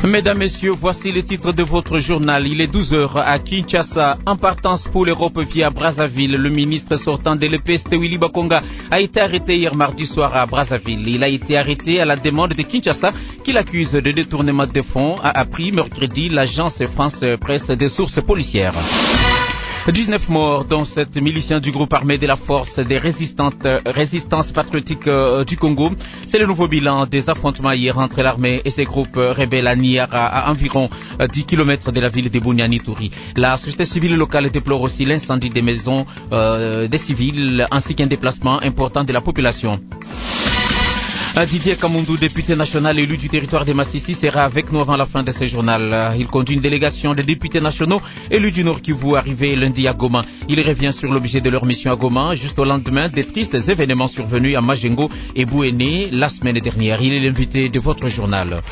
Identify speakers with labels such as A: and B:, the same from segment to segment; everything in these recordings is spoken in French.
A: Mesdames, Messieurs, voici les titres de votre journal. Il est 12 heures à Kinshasa. En partance pour l'Europe via Brazzaville, le ministre sortant de l'EPST Willy Bakonga a été arrêté hier mardi soir à Brazzaville. Il a été arrêté à la demande de Kinshasa qui l'accuse de détournement de fonds, a appris mercredi l'agence France Presse des sources policières. 19 morts, dont 7 miliciens du groupe armé de la force des résistance patriotique du Congo. C'est le nouveau bilan des affrontements hier entre l'armée et ses groupes rebelles à Niara, à environ 10 km de la ville de Bunia-Ituri. La société civile locale déplore aussi l'incendie des maisons des civils ainsi qu'un déplacement important de la population. Didier Kamundou, député national élu du territoire de Massissi, sera avec nous avant la fin de ce journal. Il conduit une délégation de députés nationaux élus du Nord Kivu arrivés lundi à Goma. Il revient sur l'objet de leur mission à Goma, juste au lendemain des tristes événements survenus à Majengo et Bouéné la semaine dernière. Il est l'invité de votre journal.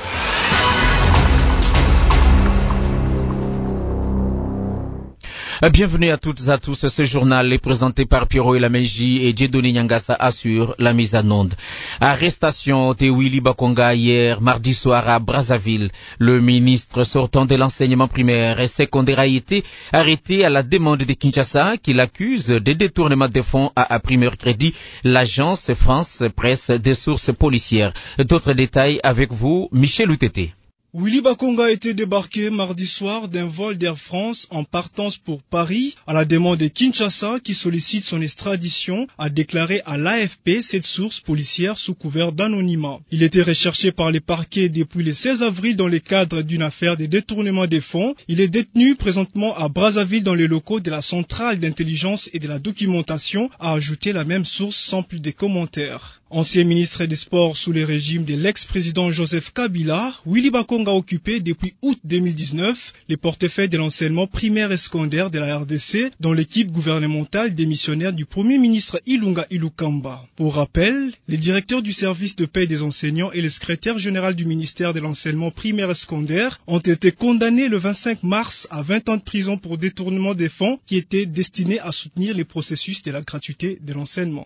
A: Bienvenue à toutes et à tous. Ce journal est présenté par Pierrot Elameji et Dieudonné Nyangassa assure la mise en onde. Arrestation de Willy Bakonga hier mardi soir à Brazzaville. Le ministre sortant de l'enseignement primaire et secondaire a été arrêté à la demande de Kinshasa qui l'accuse de détournement de fonds, a appris mercredi l'agence France Presse des sources policières. D'autres détails avec vous, Michel Outete.
B: Willy Bakonga a été débarqué mardi soir d'un vol d'Air France en partance pour Paris à la demande de Kinshasa qui sollicite son extradition, a déclaré à l'AFP cette source policière sous couvert d'anonymat. Il était recherché par les parquets depuis le 16 avril dans le cadre d'une affaire de détournement des fonds. Il est détenu présentement à Brazzaville dans les locaux de la centrale d'intelligence et de la documentation, a ajouté la même source sans plus de commentaires. Ancien ministre des Sports sous le régime de l'ex-président Joseph Kabila, Willy Bakonga a occupé depuis août 2019 les portefeuilles de l'enseignement primaire et secondaire de la RDC dans l'équipe gouvernementale démissionnaire du premier ministre Ilunga Ilukamba. Pour rappel, les directeurs du service de paie des enseignants et le secrétaire général du ministère de l'enseignement primaire et secondaire ont été condamnés le 25 mars à 20 ans de prison pour détournement des fonds qui étaient destinés à soutenir les processus de la gratuité de l'enseignement.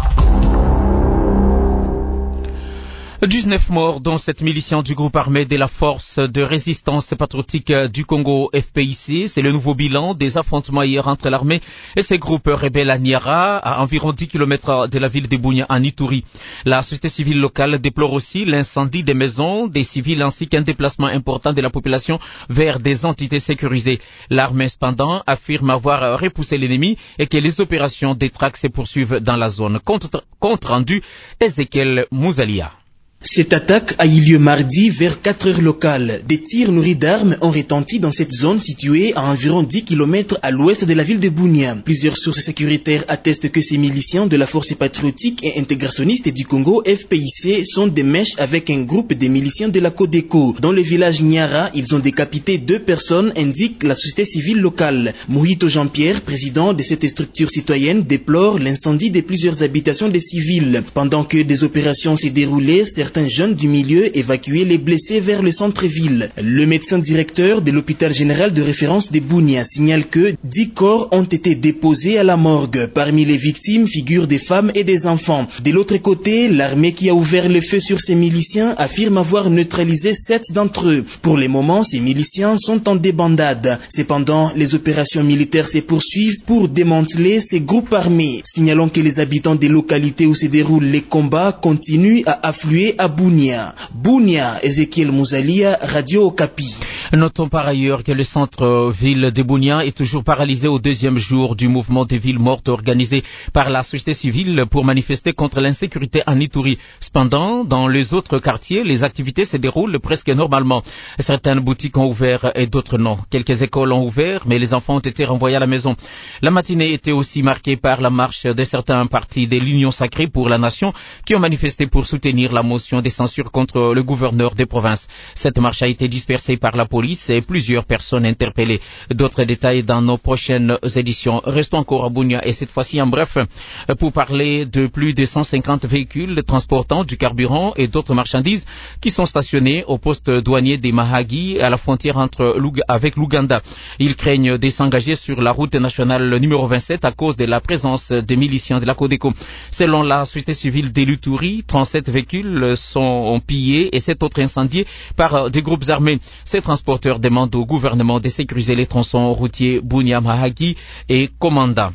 A: 19 morts, dont 7 miliciens du groupe armé de la force de résistance patriotique du Congo, FPIC. C'est le nouveau bilan des affrontements hier entre l'armée et ses groupes rebelles à Niara, à environ 10 km de la ville de Bunia, en Ituri. La société civile locale déplore aussi l'incendie des maisons des civils ainsi qu'un déplacement important de la population vers des entités sécurisées. L'armée, cependant, affirme avoir repoussé l'ennemi et que les opérations des traques se poursuivent dans la zone. Compte rendu, Ezekiel Mouzalia.
C: Cette attaque a eu lieu mardi vers 4 heures locales. Des tirs nourris d'armes ont retenti dans cette zone située à environ 10 km à l'ouest de la ville de Bunia. Plusieurs sources sécuritaires attestent que ces miliciens de la force patriotique et intégrationniste du Congo, FPIC, sont des mèches avec un groupe de miliciens de la Codeco. Dans le village Niara, ils ont décapité 2 personnes, indique la société civile locale. Mouhito Jean-Pierre, président de cette structure citoyenne, déplore l'incendie de plusieurs habitations des civils. Pendant que des opérations s'est déroulaient, certains jeunes du milieu évacuaient les blessés vers le centre-ville. Le médecin directeur de l'hôpital général de référence de Bunia signale que 10 corps ont été déposés à la morgue. Parmi les victimes figurent des femmes et des enfants. De l'autre côté, l'armée qui a ouvert le feu sur ces miliciens affirme avoir neutralisé 7 d'entre eux. Pour le moment, ces miliciens sont en débandade. Cependant, les opérations militaires se poursuivent pour démanteler ces groupes armés. Signalons que les habitants des localités où se déroulent les combats continuent à affluer à Bunia. Bunia, Ezekiel Mouzalia, Radio Okapi.
A: Notons par ailleurs que le centre-ville de Bunia est toujours paralysé au 2e jour du mouvement des villes mortes organisé par la société civile pour manifester contre l'insécurité en Ituri. Cependant, dans les autres quartiers, les activités se déroulent presque normalement. Certaines boutiques ont ouvert et d'autres non. Quelques écoles ont ouvert, mais les enfants ont été renvoyés à la maison. La matinée était aussi marquée par la marche de certains partis de l'Union sacrée pour la nation qui ont manifesté pour soutenir la motion des censures contre le gouverneur des provinces. Cette marche a été dispersée par la police et plusieurs personnes interpellées. D'autres détails dans nos prochaines éditions. Restons encore à Bunia et cette fois-ci en bref pour parler de plus de 150 véhicules transportant du carburant et d'autres marchandises qui sont stationnés au poste douanier des Mahagi à la frontière avec l'Ouganda. Ils craignent de s'engager sur la route nationale numéro 27 à cause de la présence des miliciens de la Codeco. Selon la société civile de l'Ituri, 37 véhicules sont pillés et 7 autres incendiés par des groupes armés. Ces transporteurs demandent au gouvernement de sécuriser les tronçons routiers Bunia-Mahagi et Komanda.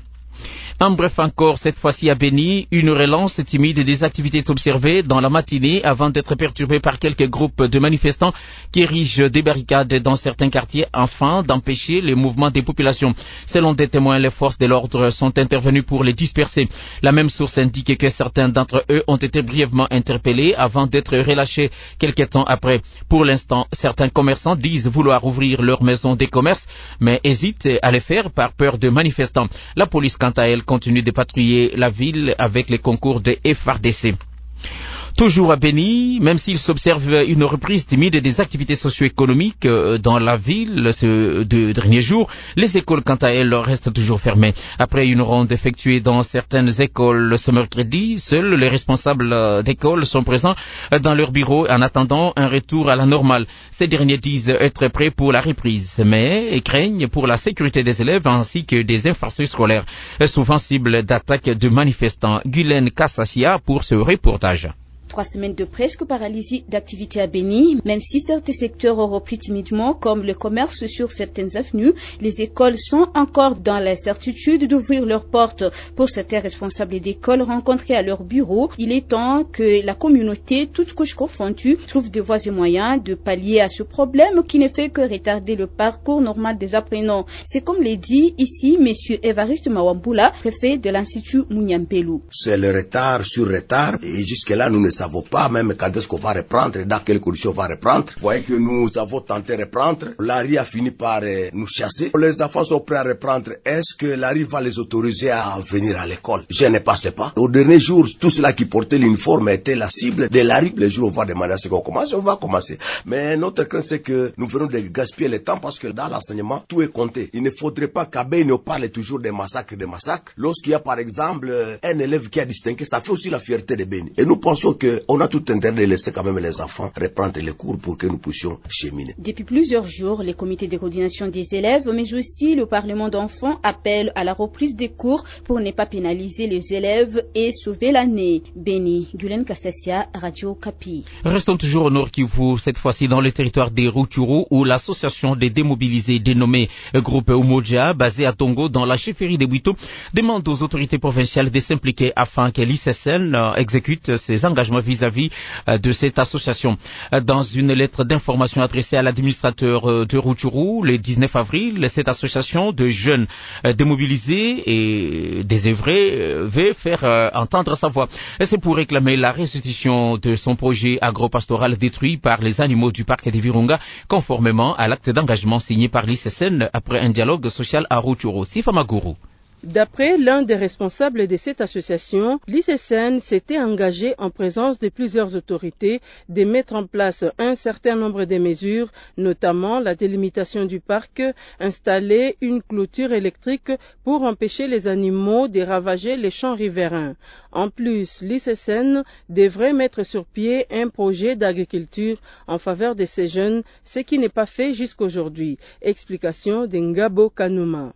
A: En bref encore, cette fois-ci à Béni, une relance timide des activités observées dans la matinée avant d'être perturbée par quelques groupes de manifestants qui érigent des barricades dans certains quartiers afin d'empêcher les mouvements des populations. Selon des témoins, les forces de l'ordre sont intervenues pour les disperser. La même source indique que certains d'entre eux ont été brièvement interpellés avant d'être relâchés quelques temps après. Pour l'instant, certains commerçants disent vouloir ouvrir leurs maisons des commerces, mais hésitent à le faire par peur de manifestants. La police, quant à elle, continue de patrouiller la ville avec les concours de FARDC. Toujours à Béni, même s'il s'observe une reprise timide des activités socio-économiques dans la ville ces 2 derniers jours, les écoles, quant à elles, restent toujours fermées. Après une ronde effectuée dans certaines écoles ce mercredi, seuls les responsables d'école sont présents dans leur bureau en attendant un retour à la normale. Ces derniers disent être prêts pour la reprise, mais craignent pour la sécurité des élèves ainsi que des infrastructures scolaires, souvent cibles d'attaques de manifestants. Guylaine Kassassia pour ce reportage.
D: 3 semaines de presque paralysie d'activité à Béni, même si certains secteurs ont repris timidement, comme le commerce sur certaines avenues, les écoles sont encore dans la certitude d'ouvrir leurs portes. Pour certains responsables d'écoles rencontrés à leur bureau, il est temps que la communauté, toutes couches confondues, trouve des voies et moyens de pallier à ce problème qui ne fait que retarder le parcours normal des apprenants. C'est comme l'a dit ici M. Évariste Mawambula, préfet de l'Institut Mouniampelou.
E: C'est le retard sur retard et jusque-là nous ne savons pas même quand est-ce qu'on va reprendre, dans quelles conditions on va reprendre. Vous voyez que nous avons tenté de reprendre. L'ARI a fini par nous chasser. Les enfants sont prêts à reprendre. Est-ce que l'ARI va les autoriser à venir à l'école? Je ne pense pas. Au dernier jour, tous ceux-là qui portaient l'uniforme étaient la cible de l'ARI. Les jours où on va demander à ce qu'on commence, on va commencer. Mais notre crainte, c'est que nous venons de gaspiller le temps parce que dans l'enseignement, tout est compté. Il ne faudrait pas qu'Abbé nous parle toujours des massacres. Lorsqu'il y a par exemple un élève qui a distingué, ça fait aussi la fierté de Béni. Et nous pensons qu'on a tout intérêt de laisser quand même les enfants reprendre les cours pour que nous puissions cheminer.
D: Depuis plusieurs jours, les comités de coordination des élèves, mais aussi le Parlement d'enfants appellent à la reprise des cours pour ne pas pénaliser les élèves et sauver l'année. Béni, Guylaine Kassassia, Radio Kapi.
A: Restons toujours au Nord Kivu, cette fois-ci dans le territoire des Rutshuru, où l'association des démobilisés dénommée Groupe Umoja, basée à Tongo dans la chefferie de Bwito, demande aux autorités provinciales de s'impliquer afin que l'ICSN exécute ses engagements vis-à-vis de cette association. Dans une lettre d'information adressée à l'administrateur de Rutshuru le 19 avril, cette association de jeunes démobilisés et désœuvrés veut faire entendre sa voix. C'est pour réclamer la restitution de son projet agropastoral détruit par les animaux du parc de Virunga, conformément à l'acte d'engagement signé par l'ICSN après un dialogue social à Rutshuru. Sifa Maguru.
F: D'après l'un des responsables de cette association, l'ICSN s'était engagé en présence de plusieurs autorités de mettre en place un certain nombre de mesures, notamment la délimitation du parc, installer une clôture électrique pour empêcher les animaux de ravager les champs riverains. En plus, l'ICSN devrait mettre sur pied un projet d'agriculture en faveur de ces jeunes, ce qui n'est pas fait jusqu'aujourd'hui. Explication de Ngabo Kanuma.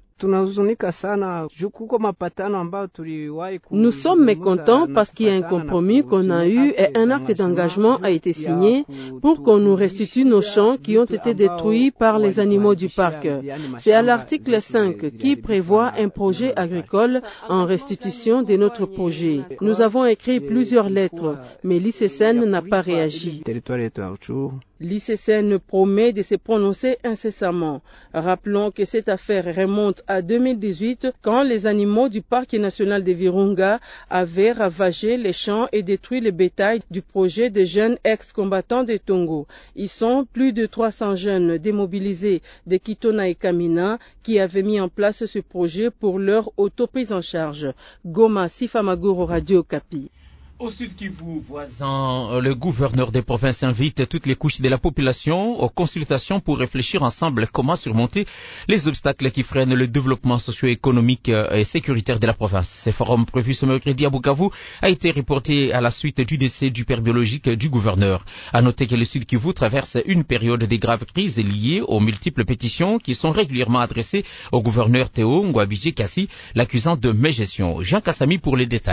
F: Nous sommes mécontents parce qu'il y a un compromis qu'on a eu et un acte d'engagement a été signé pour qu'on nous restitue nos champs qui ont été détruits par les animaux du parc. C'est à l'article 5 qui prévoit un projet agricole en restitution de notre projet. Nous avons écrit plusieurs lettres, mais l'ICSN n'a pas réagi. L'ICSN promet de se prononcer incessamment. Rappelons que cette affaire remonte à 2018 quand les animaux du parc national de Virunga avaient ravagé les champs et détruit le bétail du projet des jeunes ex-combattants de Tongo. Ils sont plus de 300 jeunes démobilisés de Kitona et Kamina qui avaient mis en place ce projet pour leur auto-prise en charge. Goma, Sifa Maguru, Radio Kapi.
A: Au Sud Kivu, voisin, le gouverneur des provinces invite toutes les couches de la population aux consultations pour réfléchir ensemble comment surmonter les obstacles qui freinent le développement socio-économique et sécuritaire de la province. Ce forum prévu ce mercredi à Bukavu a été reporté à la suite du décès du père biologique du gouverneur. À noter que le Sud Kivu traverse une période de graves crises liées aux multiples pétitions qui sont régulièrement adressées au gouverneur Théo Ngouabidje Kassi, l'accusant de mégestion. Jean Kassami pour les détails.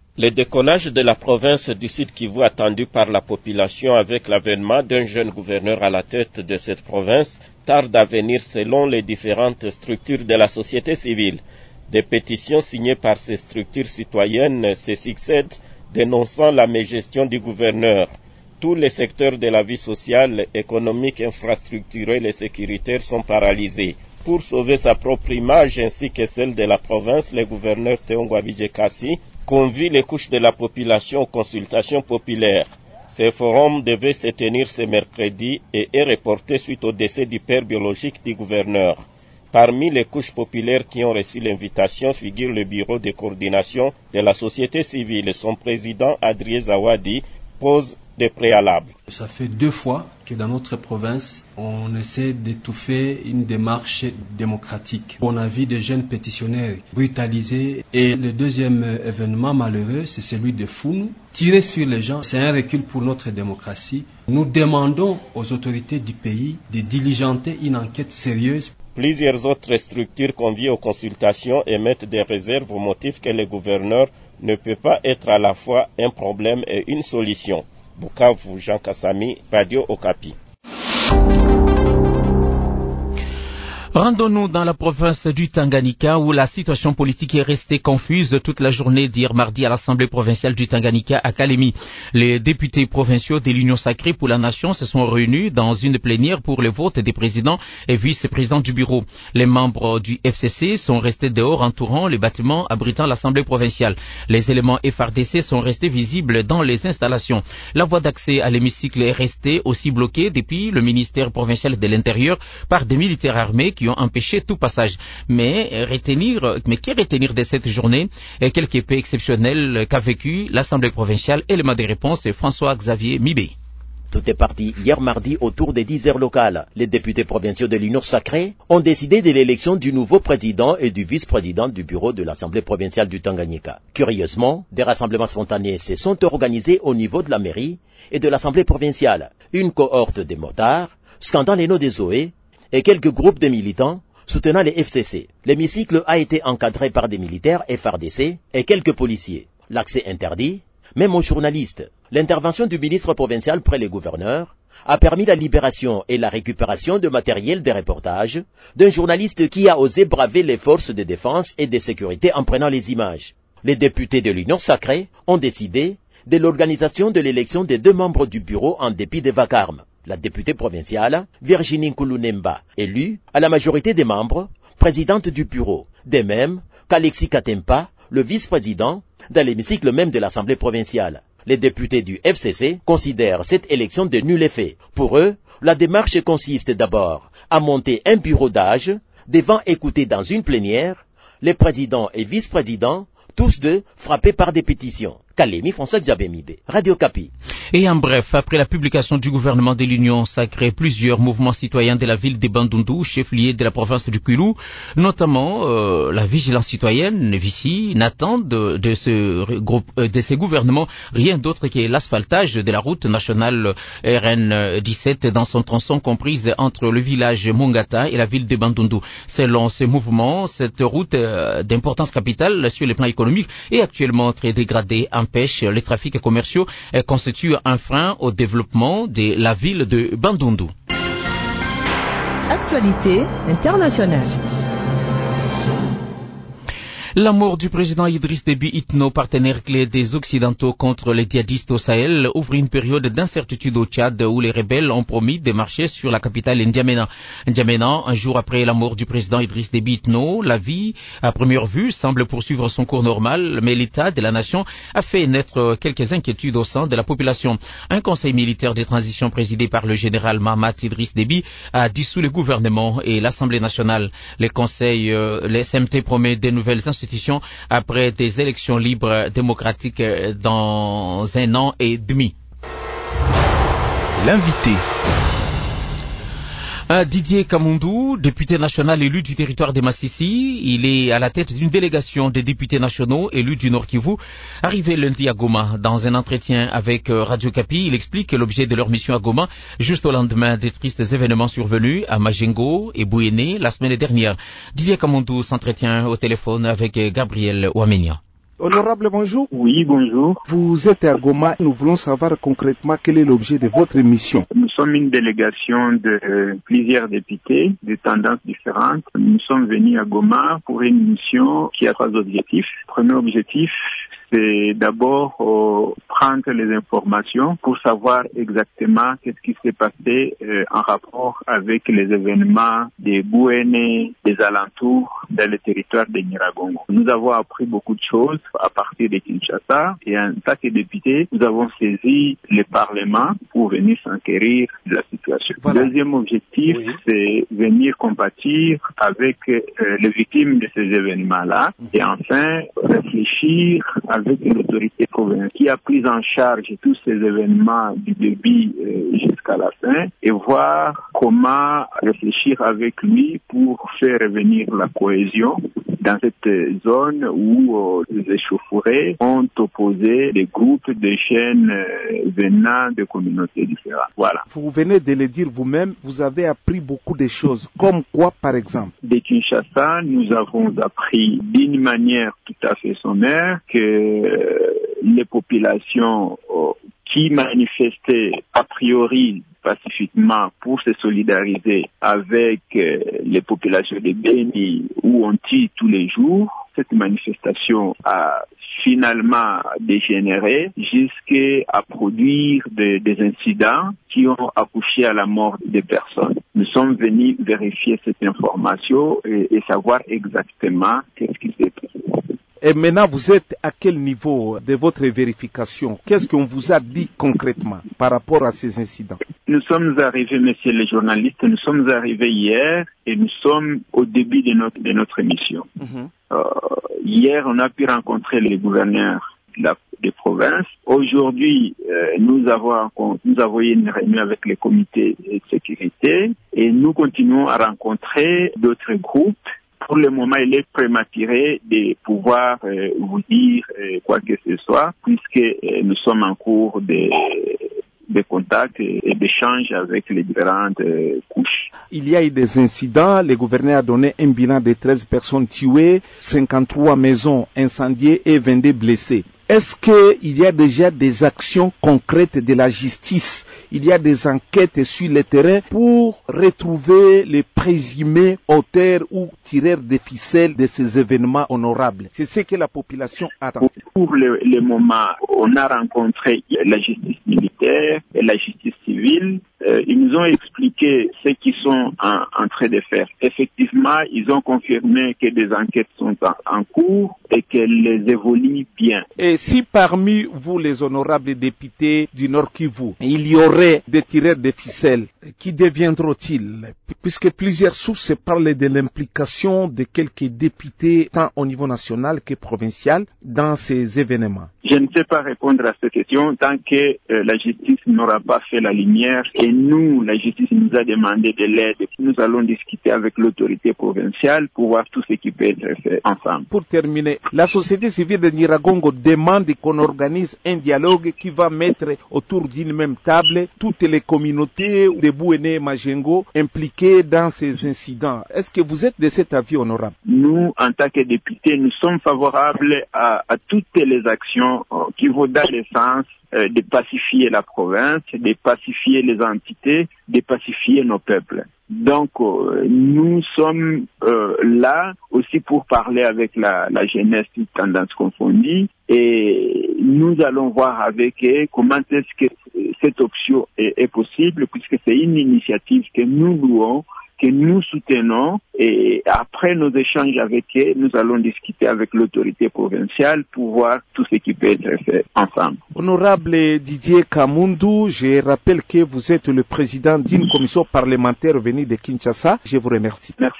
G: Le décollage de la province du Sud Kivu attendu par la population avec l'avènement d'un jeune gouverneur à la tête de cette province tarde à venir selon les différentes structures de la société civile. Des pétitions signées par ces structures citoyennes se succèdent dénonçant la mégestion du gouverneur. Tous les secteurs de la vie sociale, économique, infrastructurelle et sécuritaire sont paralysés. Pour sauver sa propre image ainsi que celle de la province, le gouverneur Théongo Abidje Kassi convie les couches de la population aux consultations populaires. Ce forum devait se tenir ce mercredi et est reporté suite au décès du père biologique du gouverneur. Parmi les couches populaires qui ont reçu l'invitation figure le bureau de coordination de la société civile. Son président, Adrien Zawadi, pose des préalables.
H: Ça fait 2 fois que dans notre province, on essaie d'étouffer une démarche démocratique. On a vu des jeunes pétitionnaires brutalisés et le deuxième événement malheureux, c'est celui de Founou. Tirer sur les gens, c'est un recul pour notre démocratie. Nous demandons aux autorités du pays de diligenter une enquête sérieuse.
G: Plusieurs autres structures conviées aux consultations émettent des réserves au motif que le gouverneur ne peut pas être à la fois un problème et une solution. Bukavu, Jean Kassami, Radio Okapi.
A: Rendons-nous dans la province du Tanganyika où la situation politique est restée confuse toute la journée d'hier mardi à l'Assemblée provinciale du Tanganyika à Kalemi. Les députés provinciaux de l'Union sacrée pour la nation se sont réunis dans une plénière pour le vote des présidents et vice-présidents du bureau. Les membres du FCC sont restés dehors entourant les bâtiments abritant l'Assemblée provinciale. Les éléments FRDC sont restés visibles dans les installations. La voie d'accès à l'hémicycle est restée aussi bloquée depuis le ministère provincial de l'Intérieur par des militaires armés qui ont empêché tout passage. Mais que retenir de cette journée est quelque peu exceptionnel qu'a vécu l'Assemblée provinciale? Élément de réponse est François-Xavier Mibé.
I: Tout est parti hier mardi autour des 10 heures locales. Les députés provinciaux de l'Union sacrée ont décidé de l'élection du nouveau président et du vice-président du bureau de l'Assemblée provinciale du Tanganyika. Curieusement, des rassemblements spontanés se sont organisés au niveau de la mairie et de l'Assemblée provinciale. Une cohorte de motards, scandant les noms des Zoé, et quelques groupes de militants soutenant les FCC. L'hémicycle a été encadré par des militaires FRDC et quelques policiers. L'accès interdit, même aux journalistes. L'intervention du ministre provincial près les gouverneurs a permis la libération et la récupération de matériel de reportage d'un journaliste qui a osé braver les forces de défense et de sécurité en prenant les images. Les députés de l'Union sacrée ont décidé de l'organisation de l'élection des 2 membres du bureau en dépit des vacarmes. La députée provinciale, Virginie Nkulunemba, élue à la majorité des membres, présidente du bureau. De même qu'Alexis Katempa, le vice-président, dans l'hémicycle même de l'Assemblée provinciale. Les députés du FCC considèrent cette élection de nul effet. Pour eux, la démarche consiste d'abord à monter un bureau d'âge devant écouter dans une plénière les présidents et vice-présidents, tous deux frappés par des pétitions. Kalemi, François-Xavier Mibé, Radio Okapi.
A: Et en bref, après la publication du gouvernement de l'Union sacrée, plusieurs mouvements citoyens de la ville de Bandundu, chef-lieu de la province du Kwilu, notamment la vigilance citoyenne, Vici, n'attendent de ces gouvernements rien d'autre que l'asphaltage de la route nationale RN 17 dans son tronçon comprise entre le village Mongata et la ville de Bandundu. Selon ces mouvements, cette route d'importance capitale sur le plan économique est actuellement très dégradée, empêche les trafics commerciaux et constitue un frein au développement de la ville de Bandundu.
J: Actualité internationale.
A: La mort du président Idriss Déby Itno, partenaire clé des Occidentaux contre les djihadistes au Sahel, ouvre une période d'incertitude au Tchad où les rebelles ont promis de marcher sur la capitale N'Djamena. N'Djamena, un jour après la mort du président Idriss Déby Itno, la vie, à première vue, semble poursuivre son cours normal, mais l'état de la nation a fait naître quelques inquiétudes au sein de la population. Un conseil militaire de transition présidé par le général Mahamat Idriss Déby a dissous le gouvernement et l'Assemblée nationale. Les SMT promet de nouvelles institutions après des élections libres démocratiques dans 1 an et demi.
K: L'invité.
A: Didier Kamundou, député national élu du territoire de Massissi, il est à la tête d'une délégation des députés nationaux élus du Nord Kivu, arrivé lundi à Goma. Dans un entretien avec Radio Okapi, il explique l'objet de leur mission à Goma, juste au lendemain des tristes événements survenus à Majengo et Bouéné la semaine dernière. Didier Kamundou s'entretient au téléphone avec Gabriel Ouamenia.
K: Honorable, bonjour.
L: Oui, bonjour.
K: Vous êtes à Goma. Nous voulons savoir concrètement quel est l'objet de votre mission.
L: Nous sommes une délégation de plusieurs députés de tendances différentes. Nous sommes venus à Goma pour une mission qui a 3 objectifs. Premier objectif, c'est d'abord prendre les informations pour savoir exactement qu'est-ce qui s'est passé en rapport avec les événements des Bouéné, des alentours dans le territoire de Nyiragongo. Nous avons appris beaucoup de choses à partir de Kinshasa et en tant que députés, nous avons saisi le Parlement pour venir s'enquérir de la situation. Voilà. Deuxième objectif, c'est venir compatir avec les victimes de ces événements-là et enfin réfléchir avec l'autorité provinciale qui a pris en charge tous ces événements du début jusqu'à la fin et voir comment réfléchir avec lui pour faire revenir la cohésion dans cette zone où les échauffourées ont opposé des groupes de chaînes venant de communautés différentes. Voilà.
K: Vous venez de le dire vous-même, vous avez appris beaucoup de choses. Comme quoi, par exemple?
L: De Kinshasa, nous avons appris d'une manière tout à fait sommaire que les populations qui manifestaient a priori pacifiquement pour se solidariser avec les populations de Beni où on tire tous les jours. Cette manifestation a finalement dégénéré jusqu'à produire des incidents qui ont accouché à la mort des personnes. Nous sommes venus vérifier cette information et savoir exactement qu'est-ce qui s'est passé.
K: Et maintenant, vous êtes à quel niveau de votre vérification? Qu'est-ce qu'on vous a dit concrètement par rapport à ces incidents?
L: Nous sommes arrivés, messieurs les journalistes, nous sommes arrivés hier et nous sommes au début de notre mission. Hier, on a pu rencontrer les gouverneurs des provinces. Aujourd'hui, nous avons eu une réunion avec les comités de sécurité et nous continuons à rencontrer d'autres groupes. Pour le moment, il est prématuré de pouvoir vous dire quoi que ce soit, puisque nous sommes en cours de contacts et d'échanges avec les différentes couches.
K: Il y a eu des incidents, le gouverneur a donné un bilan de 13 personnes tuées, 53 maisons incendiées et 22 blessés. Est-ce qu'il y a déjà des actions concrètes de la justice? Il y a des enquêtes sur le terrain pour retrouver les présumés auteurs ou tireurs de ficelles de ces événements honorables. C'est ce que la population attend.
L: Pour le moment, on a rencontré la justice militaire et la justice civile. Ils nous ont expliqué ce qu'ils sont en train de faire. Effectivement, ils ont confirmé que des enquêtes sont en cours et qu'elles évoluent bien.
K: Et si parmi vous, les honorables députés du Nord Kivu, il y aurait des tireurs de ficelles, qui deviendront-ils? Puisque plusieurs sources parlent de l'implication de quelques députés, tant au niveau national que provincial, dans ces événements.
L: Je ne sais pas répondre à cette question tant que la justice n'aura pas fait la lumière et nous, la justice nous a demandé de l'aide. Nous allons discuter avec l'autorité provinciale pour voir tout ce qui peut être fait ensemble.
K: Pour terminer, la société civile de Nyiragongo demande qu'on organise un dialogue qui va mettre autour d'une même table toutes les communautés de Bouéné et Majengo impliquées dans ces incidents. Est-ce que vous êtes de cet avis honorable?
L: Nous, en tant que députés, nous sommes favorables à toutes les actions qui vont dans le sens de pacifier la province, de pacifier les entités, de pacifier nos peuples. Donc, nous sommes là aussi pour parler avec la jeunesse, toute tendance confondue, et nous allons voir avec eux comment est-ce que cette option est possible, puisque c'est une initiative que nous louons, que nous soutenons, et après nos échanges avec eux, nous allons discuter avec l'autorité provinciale pour voir tout ce qui peut être fait ensemble.
K: Honorable Didier Kamundu, je rappelle que vous êtes le président d'une commission parlementaire venue de Kinshasa. Je vous remercie.
L: Merci.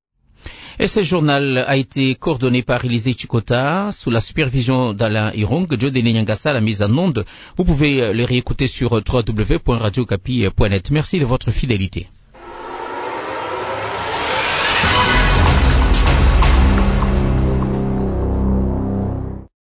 A: Et ce journal a été coordonné par Élisée Chikota, sous la supervision d'Alain Irong, Joe Nyangasa à la mise en onde. Vous pouvez le réécouter sur www.radiocapi.net. Merci de votre fidélité.